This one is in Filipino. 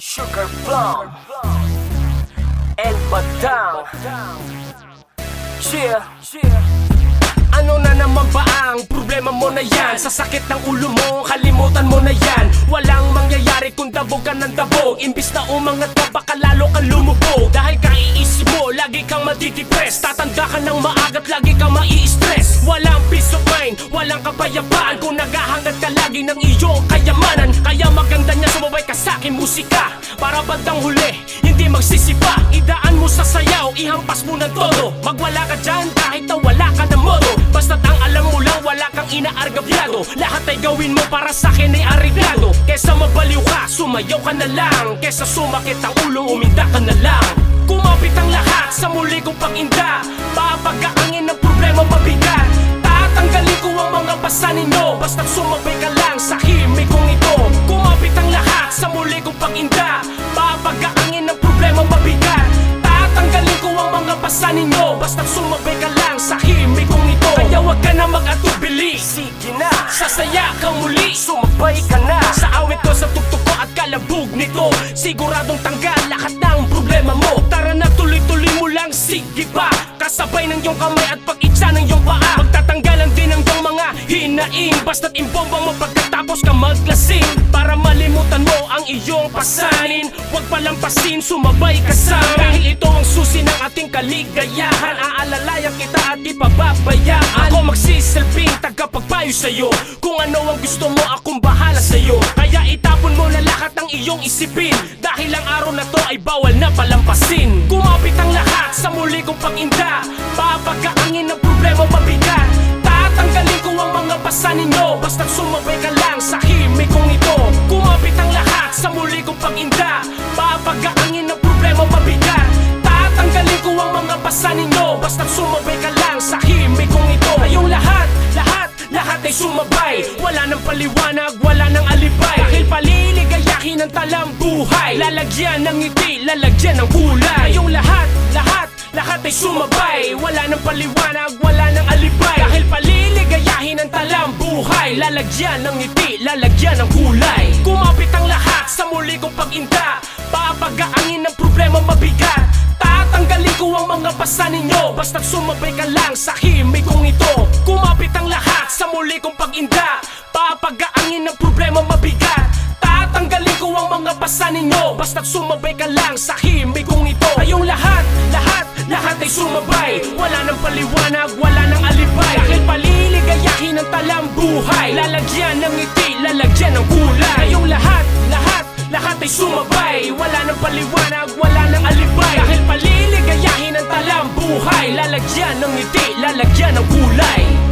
Sugar Plum and Badang. Yeah. Ano na naman ba ang problema mo na yan? Sa sakit ng ulo mo, kalimutan mo na yan. Walang mangyayari kung dabog ka ng dabog. Imbis na umangat ka, baka lalo kang lumubog. Dahil kaiisip mo, lagi kang madidepress. Tatanda ka ng maagat, lagi kang mai-stress. Walang peace of mind, walang kapayapaan kung naghahangad ka lagi ng iyong kayamanan. Kaya maganda niya sumabay ka sa aking musika, para bandang huli, hindi magsisipa. Idaan mo sa sayaw, ihampas mo ng todo. Magwala ka dyan kahit na wala ka ng modo. Basta't ang alam mo lang, wala kang inaargabyado. Lahat ay gawin mo para sa'kin ay arreglado. Kesa mabaliw ka, sumayaw ka na lang. Kesa sumakit ang ulo, uminda ka na lang. Kumapit ang lahat sa muli kong pag-inda. Papagaangin ng problema mabigat. Tatanggalin ko ang mga basa ninyo, basta't sumabay ka lang sa himig kong ito. Kumapit ang lahat sa muli kong pag-inda. Papagaangin ng problema mabigat. Tatanggalin ko ang mga basa ninyo, basta't sumabay ka lang sa himig kong ito. Kaya wag ka na mag-atubili, sige na, sasaya kang muli, sumabay ka na sa awit ko, sa tugtog ko at kalabog nito. Siguradong tanggal lahat ng problema mo. Tara na, tuloy-tuloy mo lang, sige pa. Kasabay ng iyong kamay at pag-itsa ng iyong paa. Magtatanggalan din ang iyong mga hinaing, basta't imbombang mo pagkatapos ka maglasing. Para malimutan mo ang iyong pasanin, wag palampasin, sumabay ka sa amin. Dahil ito ang susi ng ating kaligayahan. Aalalayan kita at ipababayaan. Ako magsisilbing tagapagpayo sa'yo. Kung ano ang gusto mo, akong bahala sa'yo. Kaya itapon mo na lahat ng iyong isipin, dahil ang araw na to ay bawal na palampasin. Kumapit ang lahat sa muli kong pag-inda. Papagaangin ng problema mabigat. Tatanggalin ko ang mga basa ninyo, basta't sumabay ka lang sa himig kong ito. Kumapit ang lahat sa muli kong pag-inda. Papagaangin ng problema mabigat. Tatanggalin ko ang mga basa ninyo, basta't sumabay ka lang sa himig kong ito. Kayong lahat ay sumabay. Wala nang paliwanag, wala nang alibay. Dahil paliligayahin ang talang buhay. Lalagyan ng ngiti, lalagyan ng kulay. Kayong lahat ay sumabay. Wala nang paliwanag, wala nang alibay. Dahil paliligayahin ang talang buhay. Lalagyan ng ngiti, lalagyan ng kulay. Kumapit ang lahat sa muli kong pag-inda. Papagaangin ng problema mabigat. Tatanggalin ko ang mga basa ninyo, basta't sumabay ka lang sa himig kong ito. Kumapit ang lahat sa muli kong pag-inda. Papagaangin ng problema mabigat. Tatanggalin ko ang mga basa ninyo, basta't sumabay ka lang sa himig kong ito. Kayong lahat ay sumabay. Wala nang paliwanag, wala nang alibay. Dahil paliligayahin ang talang buhay. Lalagyan ng ngiti, lalagyan ng kulay. Kayong lahat ay sumabay. Wala nang paliwanag, wala nang alibay. Dahil paliligayahin ang talang buhay. Lalagyan ng ngiti, lalagyan ng kulay.